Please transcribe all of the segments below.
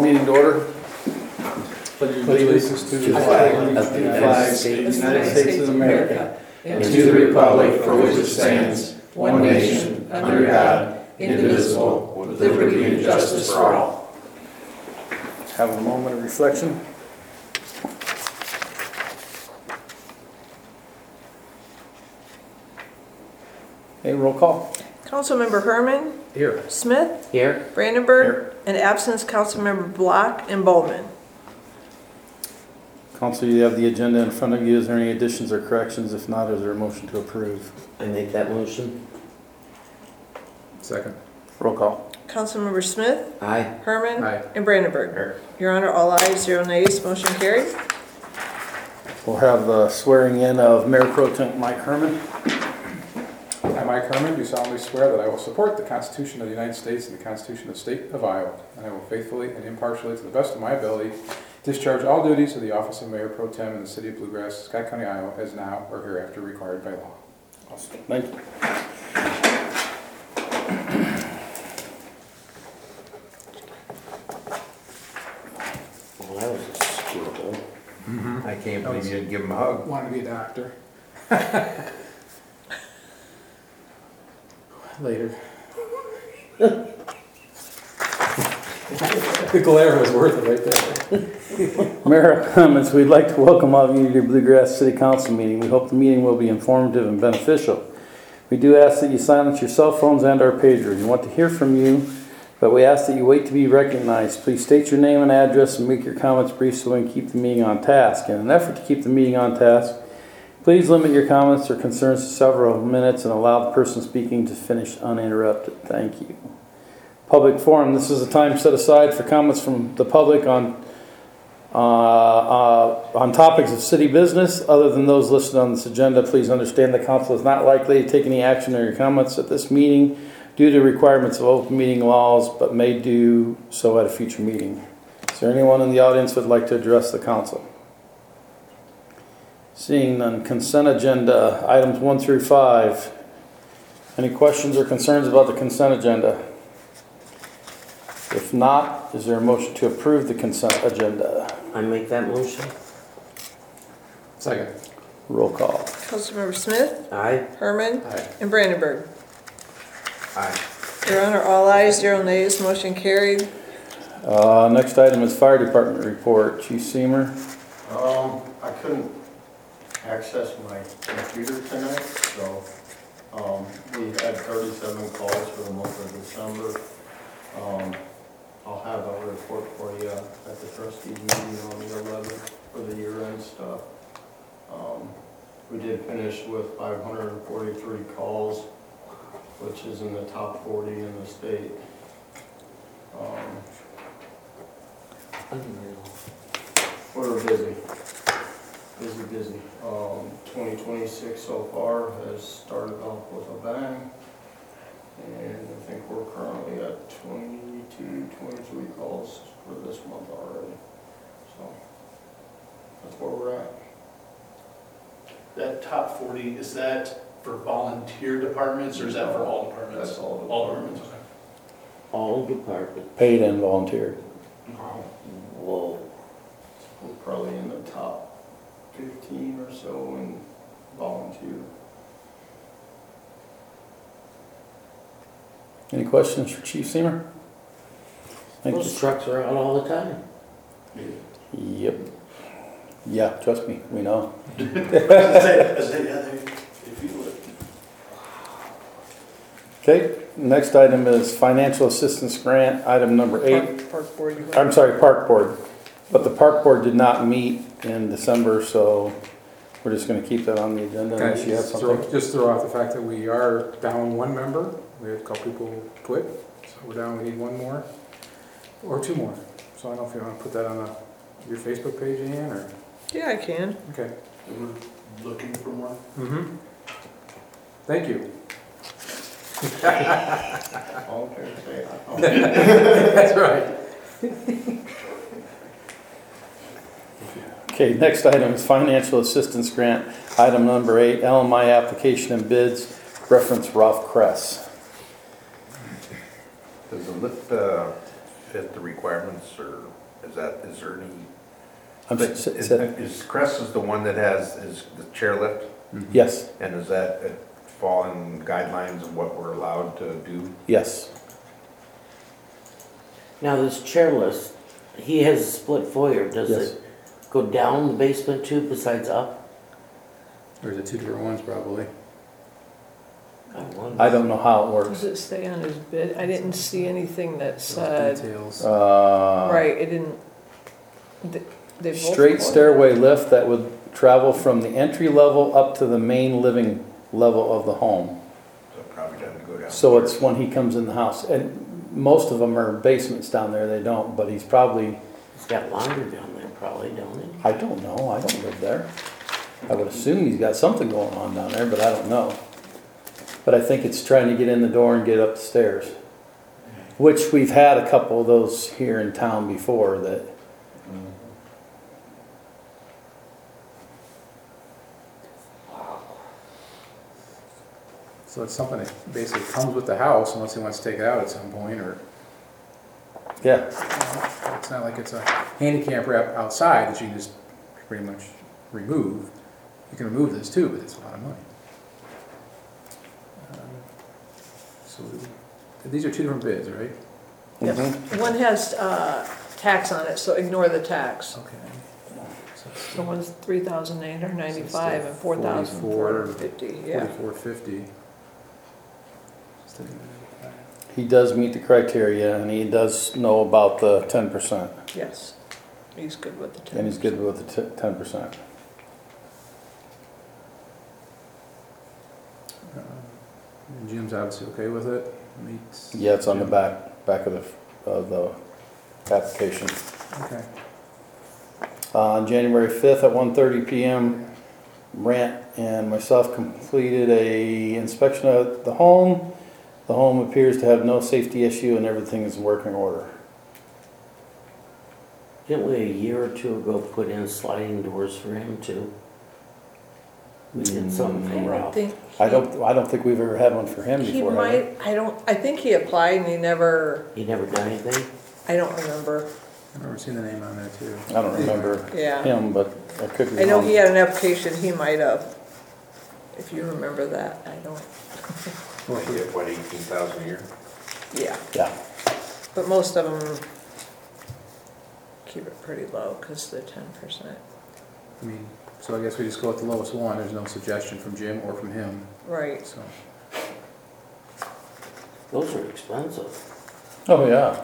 meeting to order. Pledge allegiance to the flag of the United States of America, and to the republic for which it stands, one nation, under God, indivisible, with liberty and justice for all. Have a moment of reflection. Okay, roll call. Councilmember Herman. Here. Smith. Here. Brandenburg. Here. And absence Councilmember Block and Bowman. Council, you have the agenda in front of you. Is there any additions or corrections? If not, is there a motion to approve? I make that motion. Second. Roll call. Councilmember Smith. Aye. Herman. Aye. And Brandenburg. Your Honor, all ayes, 0 nays, motion carried. We'll have the swearing in of Mayor Pro Tem Mike Herman. I, Mike Herman, do solemnly swear that I will support the Constitution of the United States and the Constitution of the State of Iowa, and I will faithfully and impartially, to the best of my ability, discharge all duties of the office of Mayor Pro Tem in the City of Bluegrass, Scott County, Iowa, as now or hereafter required by law. Awesome. Thank you. Well, that was a screwball. I can't believe you didn't give him a hug. Want to be a doctor? Later. The glare was worth it right there. Mayor comments, we'd like to welcome all of you to your Bluegrass City Council meeting. We hope the meeting will be informative and beneficial. We do ask that you silence your cell phones and our pagers. We want to hear from you, but we ask that you wait to be recognized. Please state your name and address and make your comments brief so we can keep the meeting on task. In an effort to keep the meeting on task, please limit your comments or concerns to several minutes and allow the person speaking to finish uninterrupted. Thank you. Public forum. This is a time set aside for comments from the public on topics of city business other than those listed on this agenda. Please understand the council is not likely to take any action on your comments at this meeting due to requirements of open meeting laws, but may do so at a future meeting. Is there anyone in the audience who would like to address the council? Seeing none. Consent agenda, items 1 through 5. Any questions or concerns about the consent agenda? If not, is there a motion to approve the consent agenda? I make that motion. Second. Roll call. Councilmember Smith. Aye. Herman. Aye. And Brandenburg. Aye. Your Honor, all ayes, 0 nays, motion carried. Next item is fire department report. Chief Seamer. I couldn't access my computer tonight, so we had 37 calls for the month of December. I'll have a report for you at the trustees meeting on the 11th for the year-end stuff. We did finish with 543 calls, which is in the top 40 in the state. We're busy. 2026 so far has started off with a bang, and I think we're currently at 22, 23 calls for this month already. So that's where we're at. That top 40, is that for volunteer departments or is that for all departments? That's all All departments. departments, All departments. Paid and volunteer. okay. Whoa. We're probably in the top 15 or so in volunteer. Any questions for Chief Seamer? Thank Those you. trucks are out all the time. Yep. Yeah, trust me, we know. They feel it. Okay, next item is financial assistance grant, item number 8. Park Board. I'm sorry, Park Board. But the Park Board did not meet in December, so we're just going to keep that on the agenda unless you have something. Just throw out the fact that we are down one member. We had a couple people quit, so we're down, we need one more, or 2 more. So I don't know if you want to put that on your Facebook page, Ian, or, Yeah, I can. okay. We're looking for more. Mm-hmm. Thank you. All fair to say. That's right. Okay, next item is financial assistance grant, item number 8, LMI application and bids, reference Ralph Kress. Does the lift fit the requirements, or is there any? I'm But s- Is s- is Crest is the one that has, is the chairlift? Yes, And does that fall in guidelines of what we're allowed to do? yes. Now, this chairless, he has a split foyer, does Yes. it go down the basement too besides up? Or is it two different ones probably? I wonder. I don't know how it Does works. it say on his bid? I didn't see anything that Those said, Details. right, it didn't, they both. Straight stairway lift that would travel from the entry level up to the main living level of the home. So it probably doesn't go down. So it's when he comes in the house. And most of them are basements down there, they don't, but he's probably, He's got laundry down there probably, don't he? I don't know, I don't live there. I would assume he's got something going on down there, but I don't know. But I think it's trying to get in the door and get up the stairs. Which we've had a couple of those here in town before that, So it's something that basically comes with the house unless he wants to take it out at some point, or yeah, it's not like it's a handicap ramp outside that you can just pretty much remove. You can remove this too, but it's a lot of money. So these are two different bids, right? Yes. Mhm. One has tax on it, so ignore the tax. Okay. So it's So one's 3,895 and 4,450, yeah. 4450. he does meet the criteria and he does know about the 10%. Yes, he's good with the 10. And he's good with the 10%. And Jim's obviously okay with it. Meets. Yeah, it's on the back of the application. Okay. On January 5th at 1:30 PM, Brant and myself completed a inspection of the home. The home appears to have no safety issue and everything is in working order. Didn't we a year or two ago put in sliding doors for him too? We did something I for don't Ralph. think. I don't think we've ever had one for him He before, have we? might, I think he applied and he never, He never done anything? I don't remember, I remember seeing the name on there too. I don't remember yeah. him, but I could be I know wrong. he had an application, he might have, if you remember that, I don't, Well, we have what, 18,000 a year? yeah. Yeah, But most of them keep it pretty low because they're 10%. I mean, so I guess we just go with the lowest one. There's no suggestion from Jim or from him, Right. so. Those are expensive. oh yeah.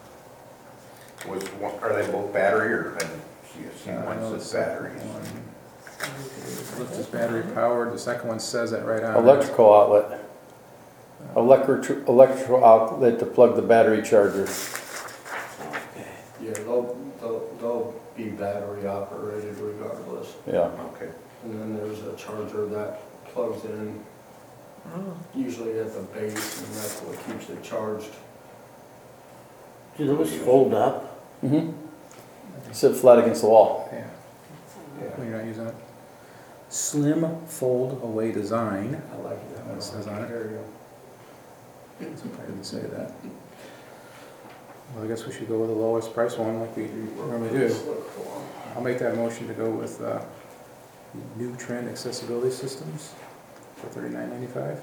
Are they both battery or, and see I know one the says second batteries? one- Lift is battery powered, the second one says that right on it. Electrical outlet. Electrical outlet to plug the battery charger. Okay. Yeah, they'll be battery operated regardless. Yeah. Okay. And then there's a charger that plugs in Oh. usually at the base, and that's what keeps it charged. Do those fold up? Mm-hmm. Sit flat against the wall. Yeah. When you're not using it. Slim fold away design. I like that. That says on it. There you go. I didn't say that. Well, I guess we should go with the lowest price one like we normally do. I'll make that motion to go with New Trend Accessibility Systems for $39.95.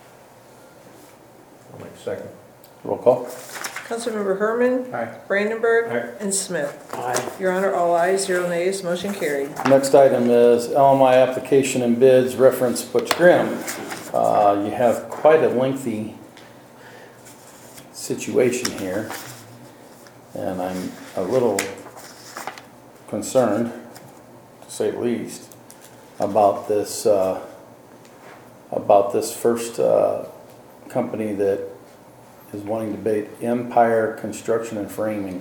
I'll make a second. Roll call. Councilmember Herman, Aye. Brandenburg, Aye. and Smith. Aye. Your Honor, all ayes, 0 nays, motion carried. Next item is LMI application and bids, reference Butch Grimm. You have quite a lengthy situation here, and I'm a little concerned, to say the least, about this first company that is wanting to bid Empire Construction and Framing.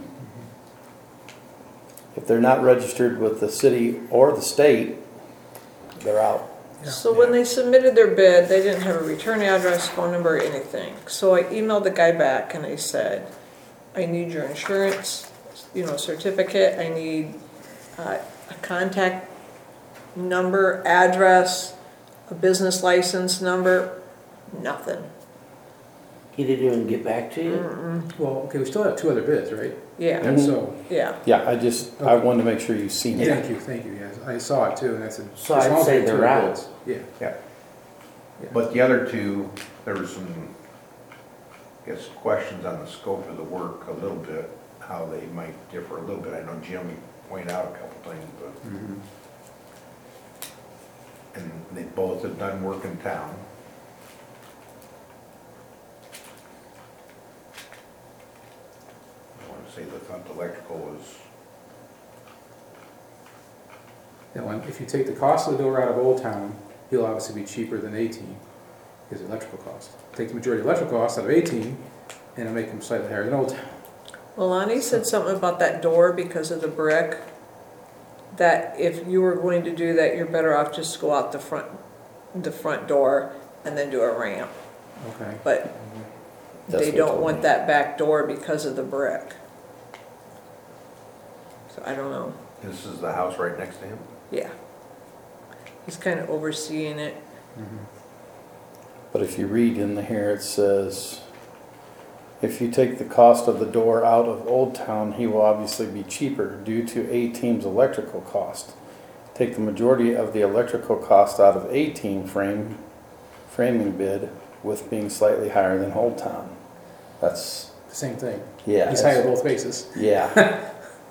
If they're not registered with the city or the state, they're out. So when they submitted their bid, they didn't have a return address, phone number, or anything. So I emailed the guy back and I said, I need your insurance, certificate, I need a contact number, address, a business license number, nothing. He didn't even get back to you? Well, okay, we still have two other bids, right? Yeah, And so, yeah. Yeah, I wanted to make sure you've seen it. thank you, yes. I saw it too, and I said. So as I'd long as we say have two they're other out. bids. Yeah. Yeah. But the other two, there was some, I guess, questions on the scope of the work a little bit, how they might differ a little bit. I know Jim pointed out a couple things, but, Mhm. and they both have done work in town. I want to say they thought the electrical was, Now, if you take the cost of the door out of Old Town, he'll obviously be cheaper than 18, his electrical cost. Take the majority of electrical cost out of 18, and it'll make him slightly higher than Old Town. Well, Lonnie said something about that door because of the brick, that if you were going to do that, you're better off just go out the front door and then do a ramp. Okay. But That's they what don't told want me. that back door because of the brick. So I don't know. this is the house right next to him? Yeah. He's kind of overseeing it. But if you read in here, it says, if you take the cost of the door out of Old Town, he will obviously be cheaper due to A-Team's electrical cost. Take the majority of the electrical cost out of A-Team framing bid with being slightly higher than Old Town. That's, The same thing. yeah. He's higher both bases. Yeah.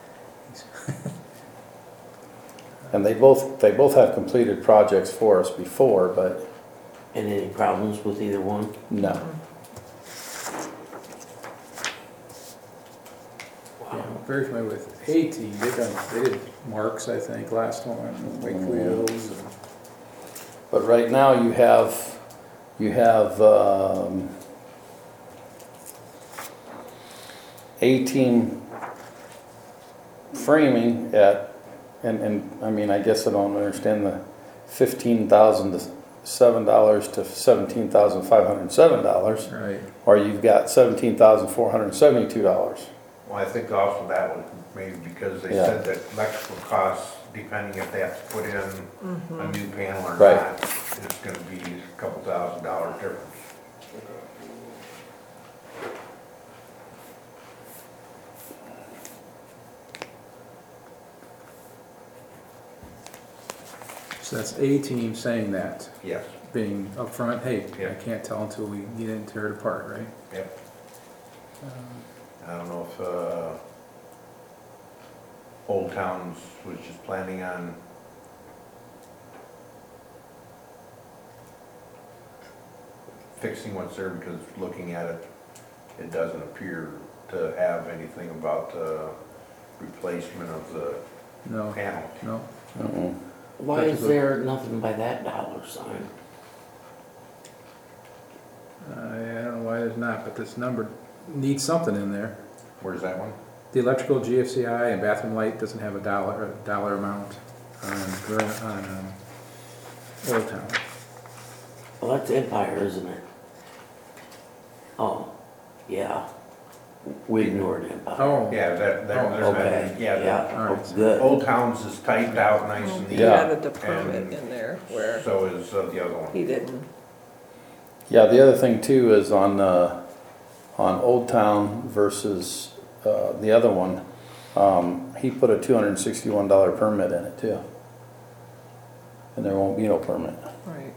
And they both have completed projects for us before, but And any problems with either one? no. Yeah, I'm very familiar with A-Team. They did Marks, I think, last one, Wakefield's. and- But right now you have A-Team framing at, and I mean, I guess I don't understand the $15,007 to $17,507, Right. or you've got $17,472. Well, I think also that was maybe because they Yeah. said that electrical costs, depending if they have to put in a new panel or Right. not, it's gonna be a couple $1,000 difference. So that's A-Team saying that, Yes, being upfront, hey, I Yeah. can't tell until we get in and tear it apart, right? yep. I don't know if, Old Towns was just planning on fixing what's there, because looking at it, it doesn't appear to have anything about, replacement of the No, panel. no. Uh-uh. Why is there nothing by that dollar sign? I don't know why there's not, but this number needs something in there. Where's that one? The electrical GFCI and bathroom light doesn't have a dollar amount on Old Town. Well, that's Empire, isn't it? Oh, yeah. We ignored Empire. Oh, Yeah, Oh, there's Okay, that, yeah, yeah, All right. oh, good. Old Towns is typed out nice and He neat, Yeah. added the permit And in there where so is the other one. he didn't. Yeah, the other thing too is on Old Town versus the other one, he put a $261 permit in it too. And there won't be no permit. Right.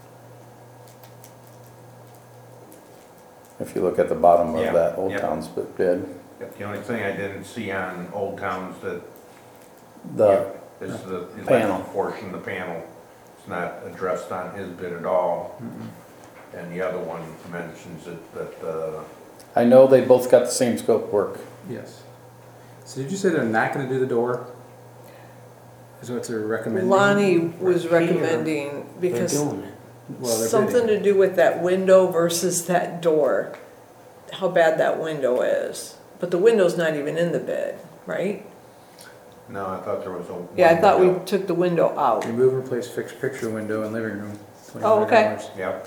If you look at the bottom of Yeah, that Old yeah. Town's bid. The only thing I didn't see on Old Towns that The, is the Panel. electrical portion, the panel. It's not addressed on his bid at all. And the other one mentions it, that, I know they both got the same scope work. yes. So did you say they're not gonna do the door? Is what they're recommending? Lonnie was Here, recommending, They're because doing it. Well, they're something bidding. to do with that window versus that door, how bad that window is. But the window's not even in the bid, right? no, I thought there was a. Yeah, I thought we window. took the window out. Remove, replace fixed picture window in living room. Oh, okay. $2,100. Yep,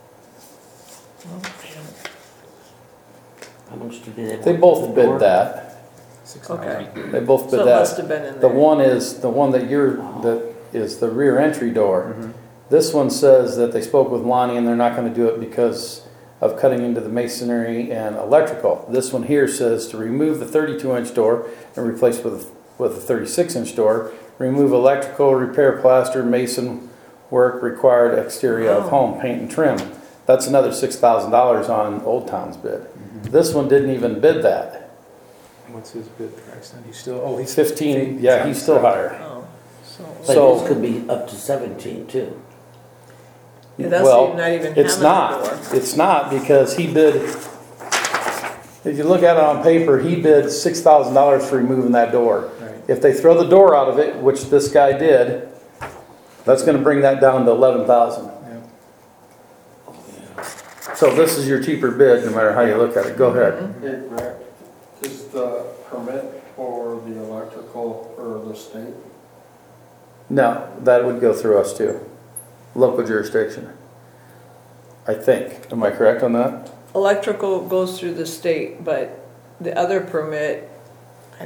How much did they? They both bid that. Okay. $6,000. They both So bid it must that. have been in The there. one is, the one that is the rear entry door. Mhm. This one says that they spoke with Lonnie and they're not gonna do it because of cutting into the masonry and electrical. This one here says to remove the 32-inch door and replace with a 36-inch door. Remove electrical, repair plaster, mason work required exterior of home, paint and trim. That's another $6,000 on Old Town's bid. This one didn't even bid that. What's his bid price then? He's still, oh, he's 15, yeah, he's still higher. Oh, so, But So- this could be up to 17 too. yeah, that's Well, not even it's having not. the door. It's not because he bid, if you look at it on paper, he bid $6,000 for removing that door. right. If they throw the door out of it, which this guy did, that's gonna bring that down to 11,000. Yeah. So this is your cheaper bid, no matter how you look at it. Go ahead. Hey, Rick, is the permit for the electrical or the state? No, that would go through us too. Local jurisdiction. I think. Am I correct on that? Electrical goes through the state, but the other permit